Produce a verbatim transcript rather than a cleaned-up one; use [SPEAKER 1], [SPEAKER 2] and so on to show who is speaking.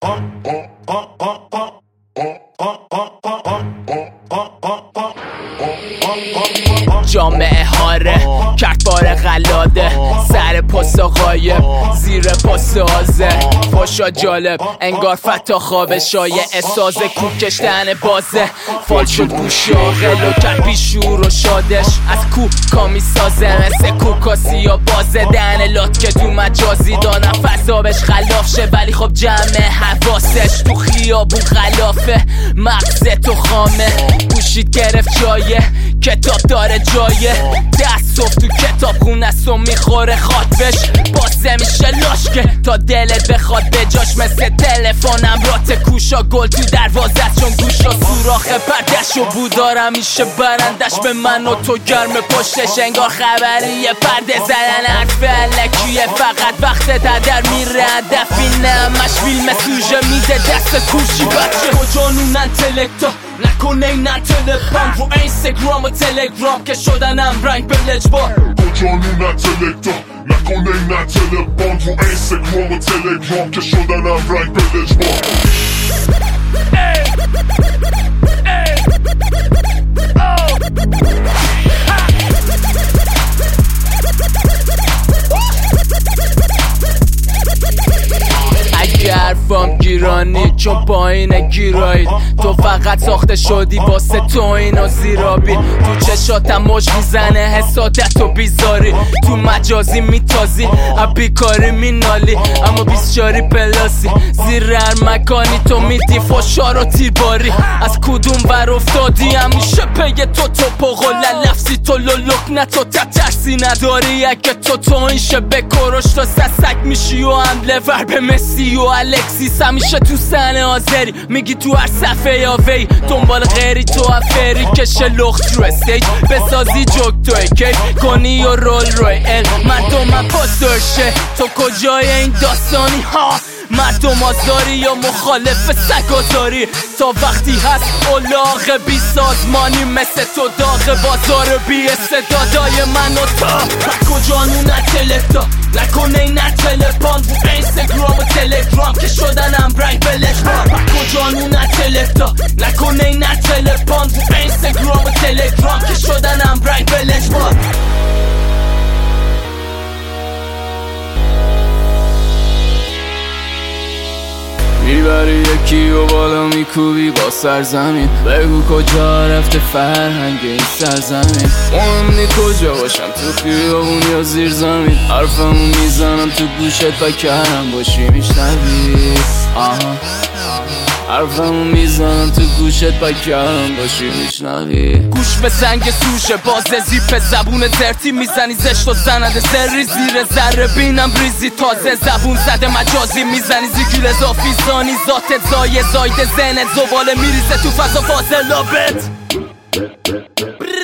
[SPEAKER 1] جامعه هاره کرد بار غلاده سر پاس غایب زیر پاس آزه فاشا جالب انگار فتا خواب شایع اساز کوک کشتن بازه فال شد گوشا غلو کرد بیشور و شادش از کو کامی سازه مثل کوکاسی یا بازه دهن لات که تو مجازی دانم فضابش خلاف شه ولی خب جمع حواسش تو خیابون خلافه مغز تو خامه گوشید گرفت جایه کتاب داره جایه دست صفت تو کتاب خونه سو میخوره خاطبش بازه میشه لاشکه تا دلت بخواد به جاش مثل تلفنم رات کوشا گل تو دروازه چون گوشا سوراخ پردش و بودارم میشه برندش به من و تو گرم پشتش انگار خبریه پرده زدن حرف علکیه فقط وقت در میره هدفی نمش فیلم سوژه میده دست کوشی بچه کجانونن تلکتا نکنه اینن تلپان رو اینستاگرام و تلگرام که شدنم رنگ به لجبار
[SPEAKER 2] کجانونن تلکتا نکنه اینن تلپان رو اینستاگرام و تلگرام که شدنم رنگ به لجبار
[SPEAKER 1] حرفام گیرانی چون پایین گیرایید تو فقط ساخته شدی واسه تو اینو زیرابی تو چشاتم مش میزنه حسادت و بیزاری تو مجازی میتازی اب بیکاری مینالی اما بیسچاری پلاسی زیر هر مکانی تو میدی فشار و تیرباری از کدوم ور افتادی همیشه پی تو تو پاقل لفظی تو لولک نه تو تترسی نداری اگه تو تو این شبه کروش تا سسک میشی و حمله ور به مسی و الکسیس همیشه تو سحنه حاضری میگی تو هر صفحه یا وی دنبال غیری تو افری کشه لخت رو استیج بسازی جوک تو کیف کنی و رول روی ال مردم پاسرشه تو کجای این داستانی ها مردم آزاری یا مخالف سگازاری تا وقتی هست اولاغ بی سازمانی مثل تو داغ بازار بی استعدادای من و تا کجانونن تلکتا نکنه اینن تلپان رو اینستاگرام و تلگرام که شدنم رنگ به لجبار کجانونن تلکتا نکنه اینن تلپان رو اینستاگرام و تلگرام که شدنم رنگ به لجبار میبری یکی و بالا میکوبی با سرزمین بگو کجا رفته فرهنگ این سرزمین مهم نی کجا باشم تو خیابون یا زیر زمین حرفمو میزنم تو گوشت و کردم باشی میشنوی آها حرفمو میزنم تو گوشت با کردم باشی میشنوی گوش به زنگ سوشه باز زیپ زبون زرتی میزنی زشت و زنده زری زیر ذره بینم ریزی تازه زبون زده مجازی میزنی زیگیل اضافی زانی ذات زای زاید زنت زباله میریزه تو فضا فاصلابت